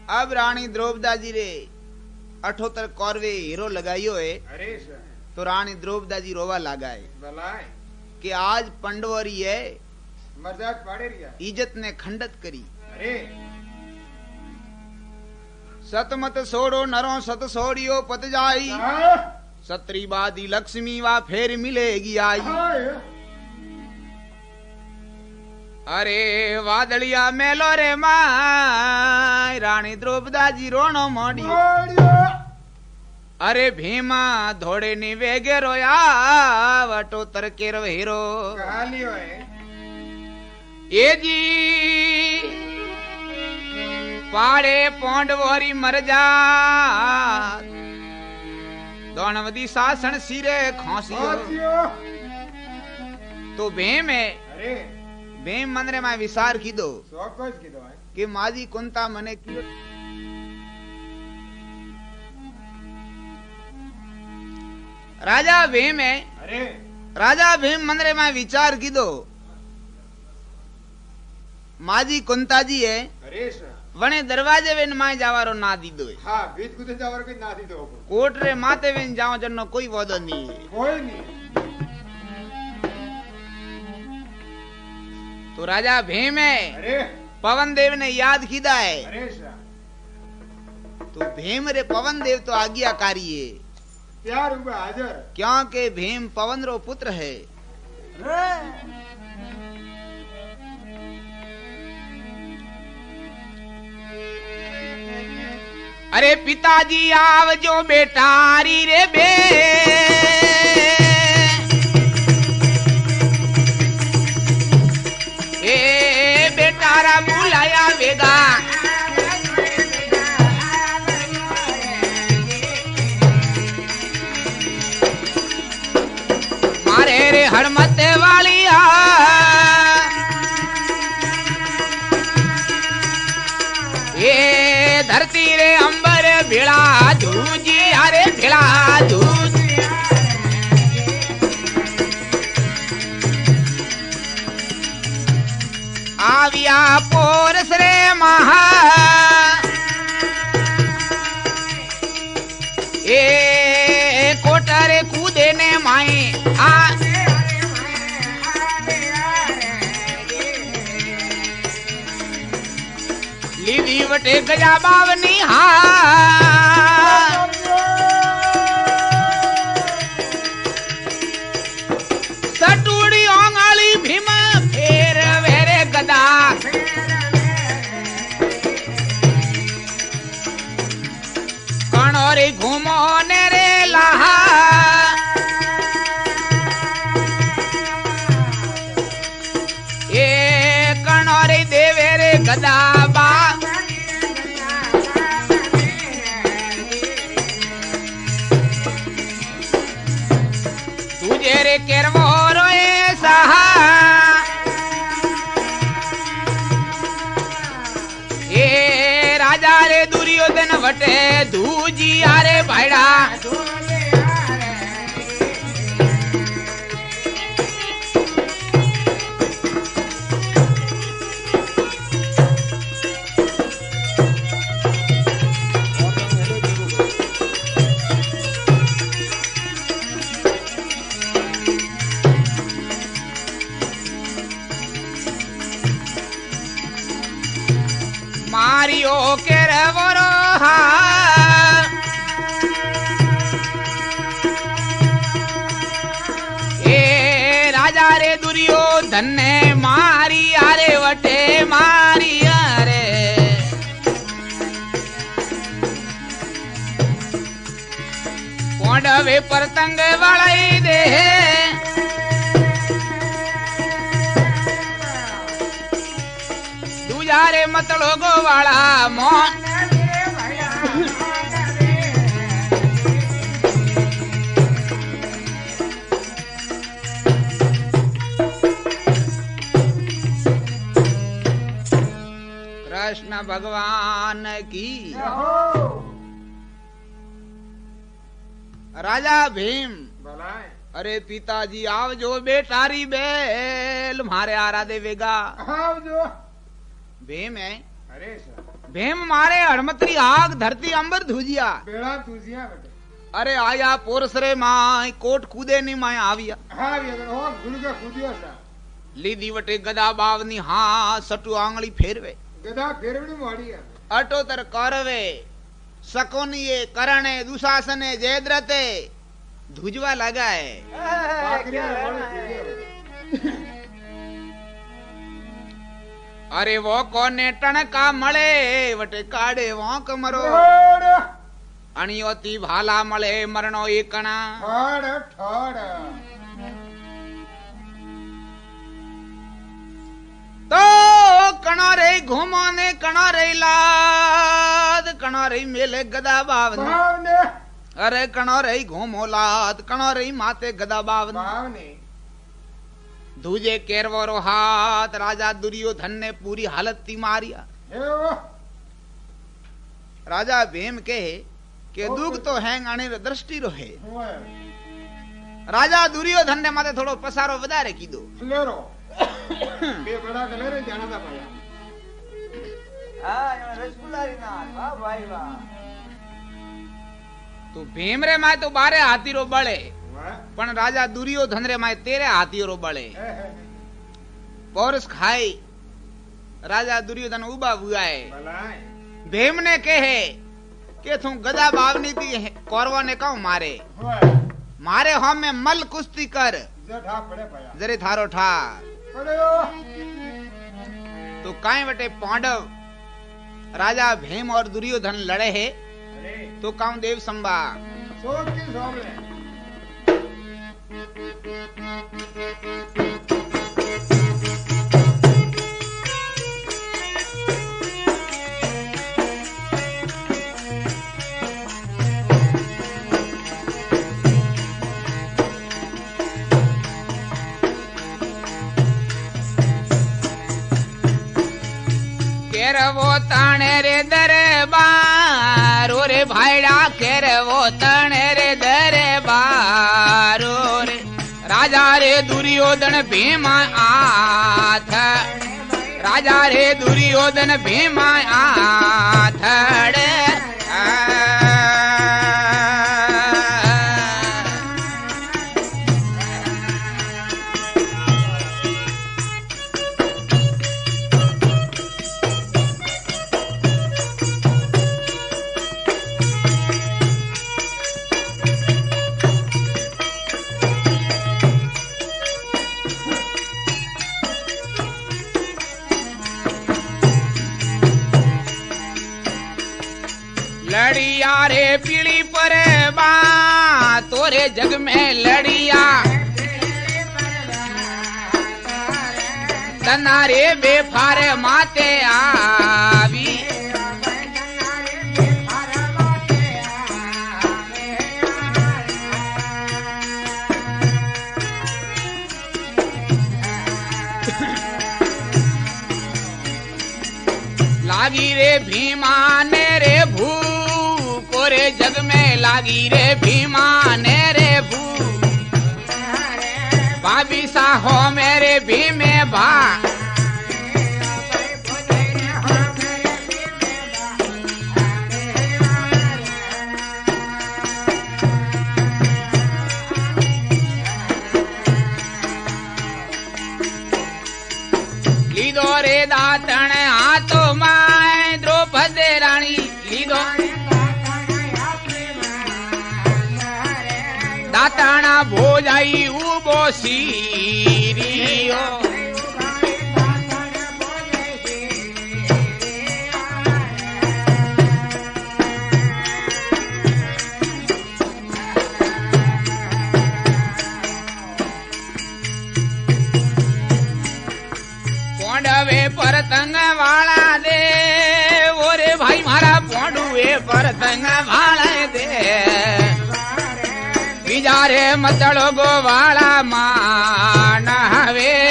अब रानी द्रौपदा जी रे 78 कौरवे हीरो लगाइयो है। अरे सर तो रानी द्रौपदा जी रोवा लगाए बलाए कि आज पंडवरी है मजाक पाड़े रिया इज्जत ने खंडत करी। अरे सतमत सोड़ो नरो सत सोड़ियो पत जाई सत्री बादी लक्ष्मी वा फेर मिलेगी आई। अरे वादलिया मेलो रे माय रानी द्रौपदा जी रोनो मोड़ियो। अरे भीमा धोड़े नी वेगे रोया वटो तरके रो हीरो कहालियो है ये जी पाड़े पोंडवोरी मर जा दोनवदी सासन सिरे खोसियो। तो भीम है अरे भीम मंदरे में विचार की दो है कि माजी कुंता मने कियो। राजा भीम है अरे राजा भीम मंदरे में विचार की दो माजी कुंता जी है अरे सर वने दरवाजे वेन माए जावारो ना दी दो हाँ बीत कुछ जावर कोई ना दी दो कोट रे माते वेन जाओ जन्नो कोई वादो नहीं है कोई नहीं। तो राजा भीम है अरे पवन देव ने याद किया है। अरे सर तो भीम रे पवन देव तो आज्ञाकारी है प्यार हुआ हाजर क्योंकि भीम पवन रो पुत्र है। अरे पिताजी आव जो बेटारी रे बे ए बेटारा बुलाया वेगा मारे रे हड़मते वालिया ए धरती रे अंबर भिड़ा धूजी अरे भिड़ा धूज आविया पोरस रे महा ए कोटरे कूदे ने माई आ लीली वटे गजा बावनी हा सटूड़ी ओंगाली भीम फेर वेरे गदा कणोरी घूमो ने रे लाहा ए कणोरी देवे रे गदा बा तुझे रे केरवो रोए सहा ए राजा रे दुर्योधन वटे धूजी आरे भाईड़ा मारियो केरवरो हा ए राजा रे दुर्योधन ने मारी आरे वटे मारी आरे कोंडवे परतंग वालाई दे दूजारे मतलो गो वाला मोन कृष्ण भगवान की राजा भीम भलाए अरे पिताजी आओ जो बेटारी बेल मारे आरा देवेगा आओ जो भीम है अरे सर भीम मारे हड़मतरी आग धरती अंबर धुजिया बेड़ा तुझिया बेटे अरे आया पोरसरे माय कोट कूदे नी माय आविया हाँ ये हो गुड़ के खुदिया सा लीदी वटे गदा बावनी हाँ सटू आंगली फेरवे गदा फेरवड़ी मोड़ी है अटो तर करवे सकोनिये करणे दुशासने जयद्रते धुजवा लगाए अरे वो कोने टणका मळे वटे काड़े वोंक मरो अणियोती भाला मळे मरणो एकणा ठड़ तो कणा रे घूमो ने कणा रे लाद कणा रे मेले गदा बावने अरे कणा रे घूमो लाद कणा रे माते गदा बावने दूजे केरवरो हाथ राजा दुर्योधन ने पूरी हालत ती मारिया राजा भीम कहे के दुख तो है गाने दृष्टि रो है राजा दुर्योधन ने माते थोड़ो पसारो वधारे कीधो लेरो बे बड़ा कलर जाना था भाया हां ये रसगुल्ला री ना वाह भाई वाह तो भीम रे माय तो बारे हाथी रो बळे पण राजा दुर्योधन रे माय तेरे हाथी रो बळे पौरस खाई राजा दुर्योधन उबा बुआए भीम ने कहे के तू गदा बावनी थी कौरवों ने कहूं मारे मारे हम में मल कुश्ती कर जरे थारो ठा तो काई बटे पांडव राजा भीम और दुर्योधन लड़े है तो काऊ देव संबा सोच की सोमले केरवो ताणे रे दरबार रे भाईड़ा केरवो ताणे रे दरबार रे राजा रे दुर्योधन भीम आथ राजा रे दुर्योधन भीम आथड़े लड़िया रे पीड़ी पर बा तोरे जग में लड़िया तना रे बेफार माते आवी लागी रे भीमा ने रे भू रे जग में लागी रे भीमा ने रे भू भाभी सा हो मेरे भीमे भा लीदो रे दातण हाथों माय द्रौपदी रानी लीदो दाताना भोजाई उबो सीरियो पोंडवे परतंग वाला दे ओरे भाई मारा पोंडुए परतंग वाला दे बिजारे मतड़ो गो वाला मान हवे